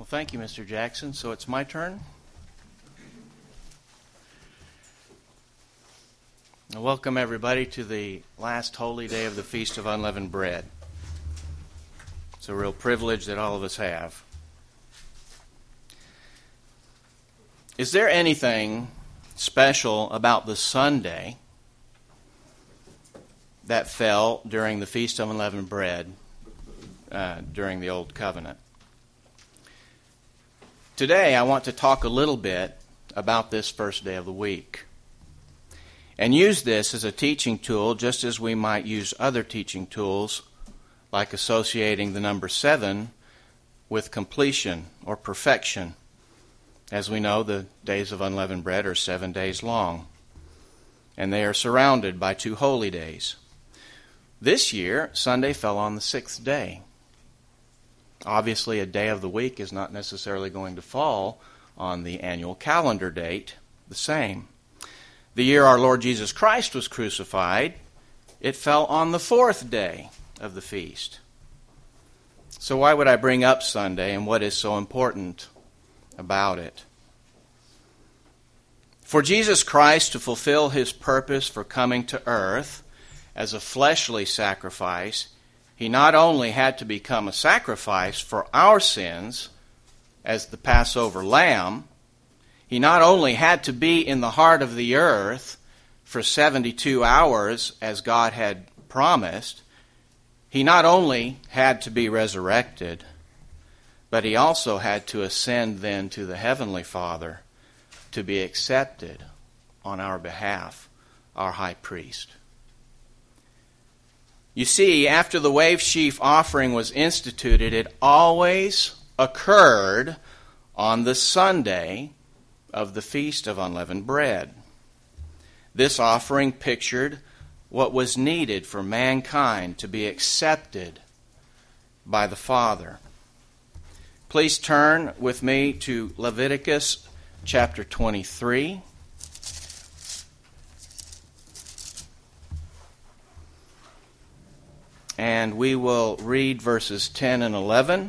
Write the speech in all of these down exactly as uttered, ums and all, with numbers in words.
Well, thank you, Mister Jackson. So it's my turn. And welcome, everybody, to the last holy day of the Feast of Unleavened Bread. It's a real privilege that all of us have. Is there anything special about the Sunday that fell during the Feast of Unleavened Bread uh, during the Old Covenant? Today, I want to talk a little bit about this first day of the week and use this as a teaching tool just as we might use other teaching tools like associating the number seven with completion or perfection. As we know, the days of unleavened bread are seven days long, and they are surrounded by two holy days. This year, Sunday fell on the sixth day. Obviously, a day of the week is not necessarily going to fall on the annual calendar date the same. The year our Lord Jesus Christ was crucified, it fell on the fourth day of the feast. So why would I bring up Sunday, and what is so important about it? For Jesus Christ to fulfill his purpose for coming to earth as a fleshly sacrifice, he not only had to become a sacrifice for our sins as the Passover lamb, he not only had to be in the heart of the earth for seventy-two hours as God had promised, he not only had to be resurrected, but he also had to ascend then to the Heavenly Father to be accepted on our behalf, our high priest. You see, after the wave sheaf offering was instituted, it always occurred on the Sunday of the Feast of Unleavened Bread. This offering pictured what was needed for mankind to be accepted by the Father. Please turn with me to Leviticus chapter twenty-three. And we will read verses ten and eleven.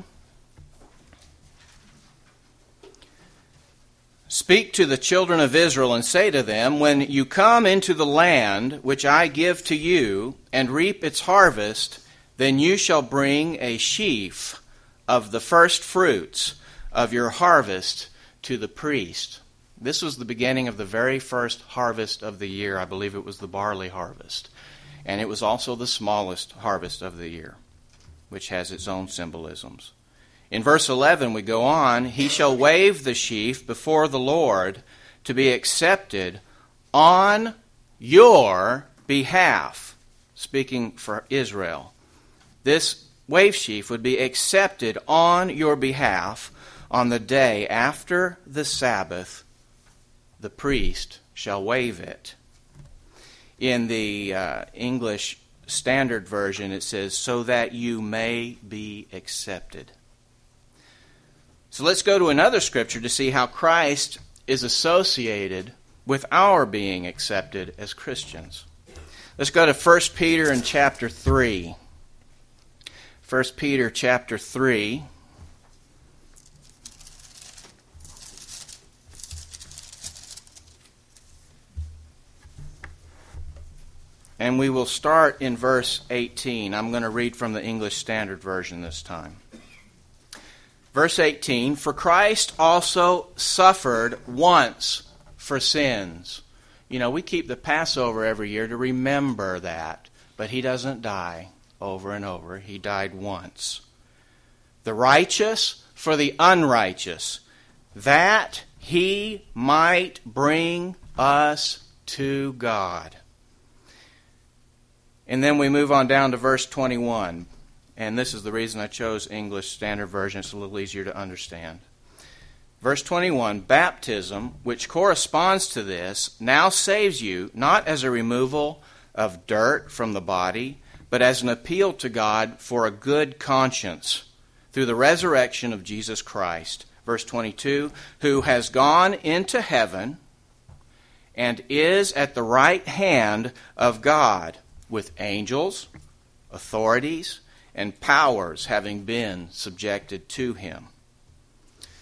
Speak to the children of Israel and say to them, when you come into the land which I give to you and reap its harvest, then you shall bring a sheaf of the first fruits of your harvest to the priest. This was the beginning of the very first harvest of the year. I believe it was the barley harvest. And it was also the smallest harvest of the year, which has its own symbolisms. In verse eleven, we go on, he shall wave the sheaf before the Lord to be accepted on your behalf. Speaking for Israel. This wave sheaf would be accepted on your behalf on the day after the Sabbath. The priest shall wave it. In the uh, English Standard Version, it says, so that you may be accepted. So let's go to another scripture to see how Christ is associated with our being accepted as Christians. Let's go to First Peter in chapter three. First Peter chapter three. And we will start in verse eighteen. I'm going to read from the English Standard Version this time. Verse eighteen, for Christ also suffered once for sins. You know, we keep the Passover every year to remember that, but he doesn't die over and over. He died once. The righteous for the unrighteous, that he might bring us to God. And then we move on down to verse twenty-one. And this is the reason I chose English Standard Version. It's a little easier to understand. Verse twenty-one, baptism, which corresponds to this, now saves you, not as a removal of dirt from the body, but as an appeal to God for a good conscience through the resurrection of Jesus Christ. Verse twenty-two, who has gone into heaven and is at the right hand of God, with angels, authorities, and powers having been subjected to him.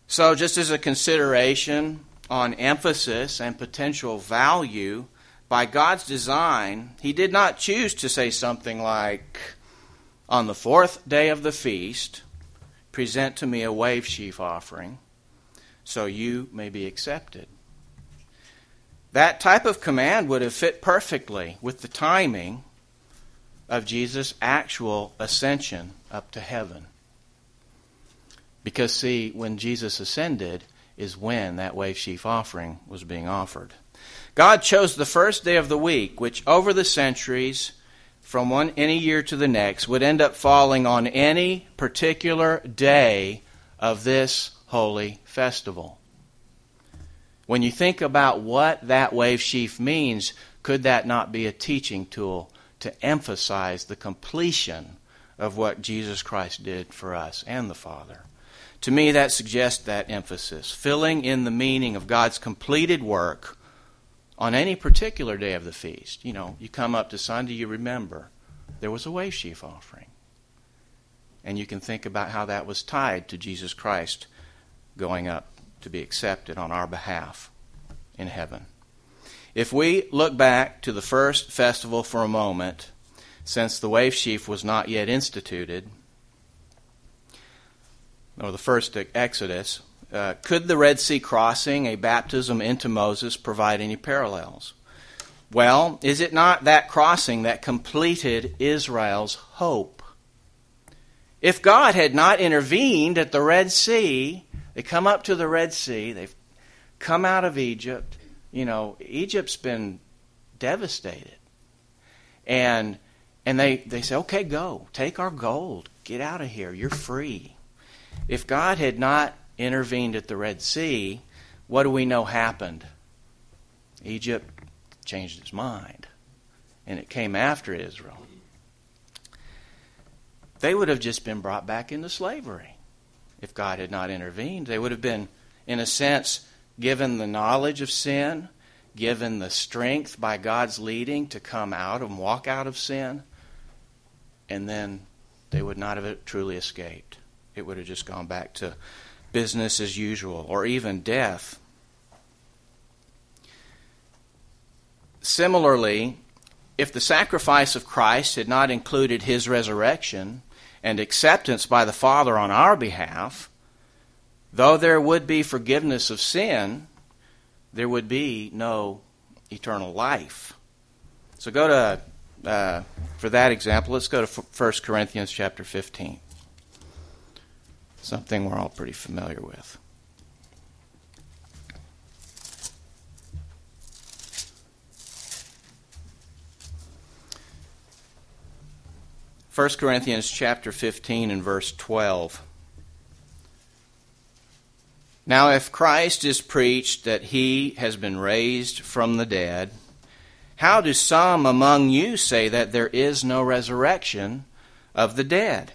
So just as a consideration on emphasis and potential value, by God's design, he did not choose to say something like, on the fourth day of the feast, present to me a wave sheaf offering, so you may be accepted. That type of command would have fit perfectly with the timing of Jesus' actual ascension up to heaven. Because, see, when Jesus ascended is when that wave sheaf offering was being offered. God chose the first day of the week, which over the centuries, from one any year to the next, would end up falling on any particular day of this holy festival. When you think about what that wave sheaf means, could that not be a teaching tool to emphasize the completion of what Jesus Christ did for us and the Father? To me, that suggests that emphasis, filling in the meaning of God's completed work on any particular day of the feast. You know, you come up to Sunday, you remember there was a wave sheaf offering. And you can think about how that was tied to Jesus Christ going up to be accepted on our behalf in heaven. If we look back to the first festival for a moment, since the wave sheaf was not yet instituted, or the first Exodus, uh, could the Red Sea crossing, a baptism into Moses, provide any parallels? Well, is it not that crossing that completed Israel's hope? If God had not intervened at the Red Sea, they come up to the Red Sea, they've come out of Egypt. You know, Egypt's been devastated. And and they, they say, okay, go. Take our gold. Get out of here. You're free. If God had not intervened at the Red Sea, what do we know happened? Egypt changed its mind, and it came after Israel. They would have just been brought back into slavery if God had not intervened. They would have been, in a sense, given the knowledge of sin, given the strength by God's leading to come out and walk out of sin, and then they would not have truly escaped. It would have just gone back to business as usual, or even death. Similarly, if the sacrifice of Christ had not included his resurrection and acceptance by the Father on our behalf, though there would be forgiveness of sin, there would be no eternal life. So go to, uh, for that example, let's go to First Corinthians chapter fifteen. Something we're all pretty familiar with. First Corinthians chapter fifteen and verse twelve. Now if Christ is preached that he has been raised from the dead, how do some among you say that there is no resurrection of the dead?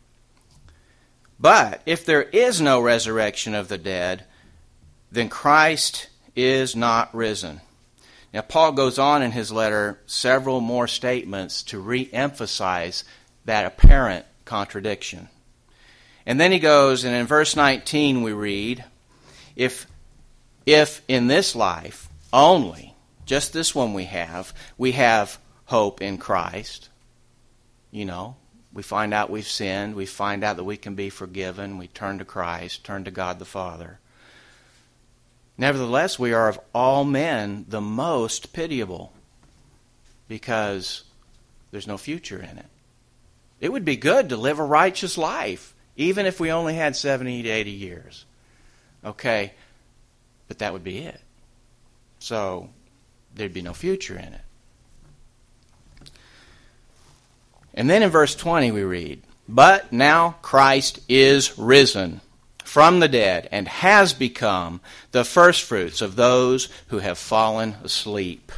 But if there is no resurrection of the dead, then Christ is not risen. Now, Paul goes on in his letter several more statements to re-emphasize that apparent contradiction. And then he goes, and in verse nineteen we read, if, if in this life only, just this one we have, we have hope in Christ, you know, we find out we've sinned. We find out that we can be forgiven. We turn to Christ, turn to God the Father. Nevertheless, we are of all men the most pitiable because there's no future in it. It would be good to live a righteous life, even if we only had seventy to eighty years. Okay, but that would be it. So there'd be no future in it. And then in verse twenty we read, but now Christ is risen from the dead and has become the firstfruits of those who have fallen asleep.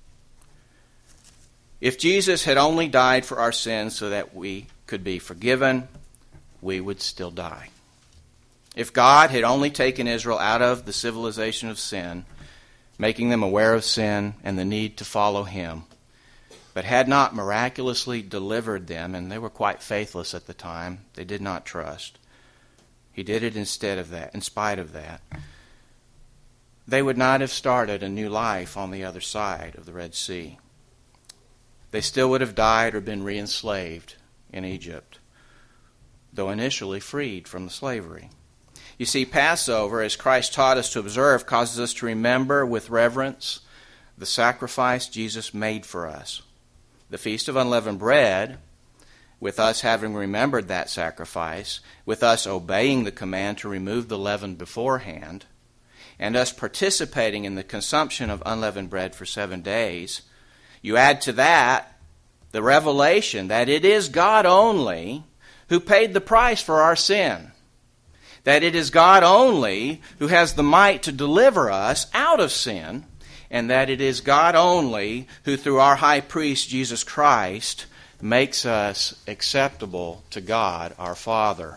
If Jesus had only died for our sins so that we could be forgiven, we would still die. If God had only taken Israel out of the civilization of sin, making them aware of sin and the need to follow him, but had not miraculously delivered them, and they were quite faithless at the time, they did not trust, He did it instead of that, in spite of that. They would not have started a new life on the other side of the Red Sea. They still would have died or been re-enslaved in Egypt, though initially freed from the slavery. You see, Passover, as Christ taught us to observe, causes us to remember with reverence the sacrifice Jesus made for us. The Feast of Unleavened Bread, with us having remembered that sacrifice, with us obeying the command to remove the leaven beforehand, and us participating in the consumption of unleavened bread for seven days, you add to that the revelation that it is God only who paid the price for our sin. That it is God only who has the might to deliver us out of sin, and that it is God only who, through our high priest Jesus Christ, makes us acceptable to God our Father.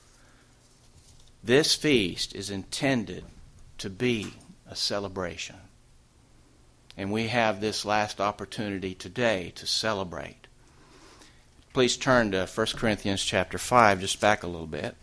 This feast is intended to be a celebration. And we have this last opportunity today to celebrate. Please turn to First Corinthians chapter five, just back a little bit.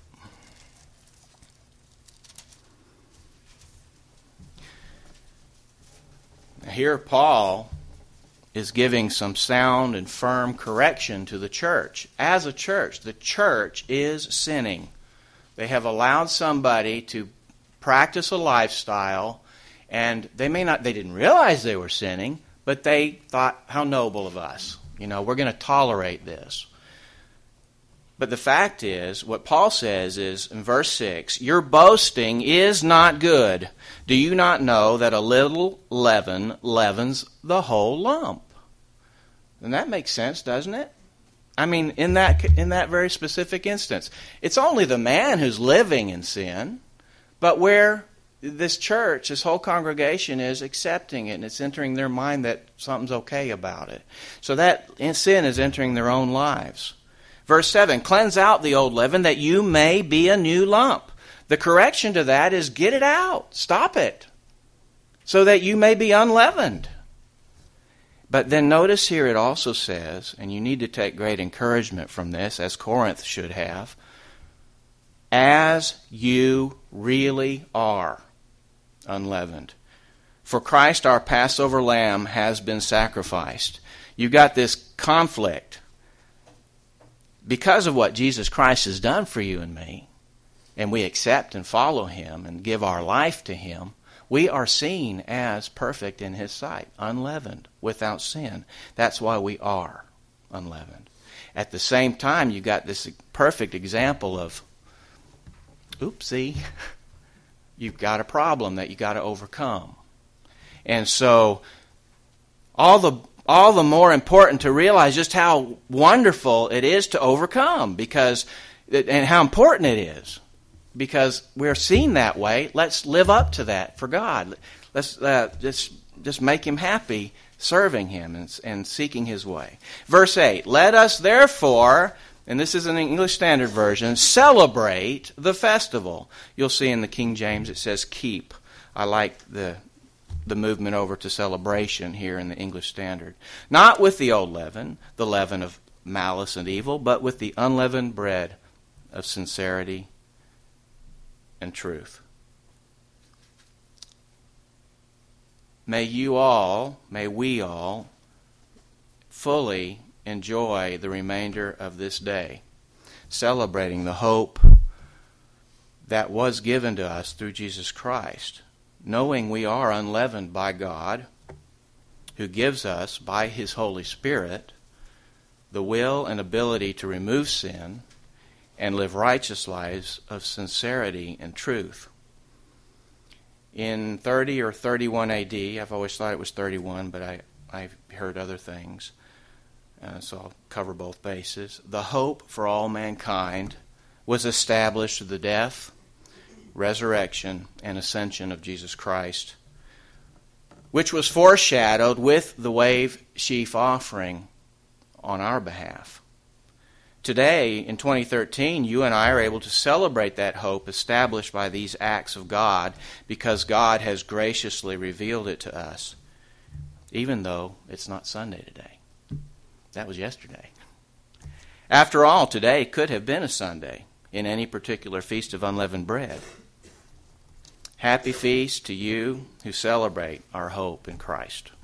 Here Paul is giving some sound and firm correction to the church. As a church, the church is sinning. They have allowed somebody to practice a lifestyle, and they may not, they didn't realize they were sinning, but they thought, how noble of us. You know, we're going to tolerate this. But the fact is, what Paul says is, in verse six, your boasting is not good. Do you not know that a little leaven leavens the whole lump? And that makes sense, doesn't it? I mean, in that in that very specific instance, it's only the man who's living in sin, but where this church, this whole congregation is accepting it, and it's entering their mind that something's okay about it. So that sin is entering their own lives. Verse seven, cleanse out the old leaven that you may be a new lump. The correction to that is get it out. Stop it. So that you may be unleavened. But then notice here it also says, and you need to take great encouragement from this, as Corinth should have, as you really are unleavened. For Christ, our Passover lamb, has been sacrificed. You've got this conflict. Because of what Jesus Christ has done for you and me, and we accept and follow Him and give our life to Him, we are seen as perfect in His sight, unleavened, without sin. That's why we are unleavened. At the same time, you've got this perfect example of, oopsie, you've got a problem that you've got to overcome. And so, all the all the more important to realize just how wonderful it is to overcome, because and how important it is. Because we're seen that way, let's live up to that for God. Let's uh, just just make Him happy serving Him and, and seeking His way. Verse eight, let us therefore, and this is an English Standard Version, celebrate the festival. You'll see in the King James it says keep. I like the the movement over to celebration here in the English Standard. Not with the old leaven, the leaven of malice and evil, but with the unleavened bread of sincerity and truth. May you all, may we all, fully enjoy the remainder of this day, celebrating the hope that was given to us through Jesus Christ, knowing we are unleavened by God, who gives us, by His Holy Spirit, the will and ability to remove sin and live righteous lives of sincerity and truth. In thirty or thirty-one A D, I've always thought it was thirty-one, but I, I've heard other things, uh, so I'll cover both bases. The hope for all mankind was established through the death, resurrection, and ascension of Jesus Christ, which was foreshadowed with the wave sheaf offering on our behalf. Today, in twenty thirteen, you and I are able to celebrate that hope established by these acts of God because God has graciously revealed it to us, even though it's not Sunday today. That was yesterday. After all, today could have been a Sunday in any particular Feast of Unleavened Bread. Happy feast to you who celebrate our hope in Christ.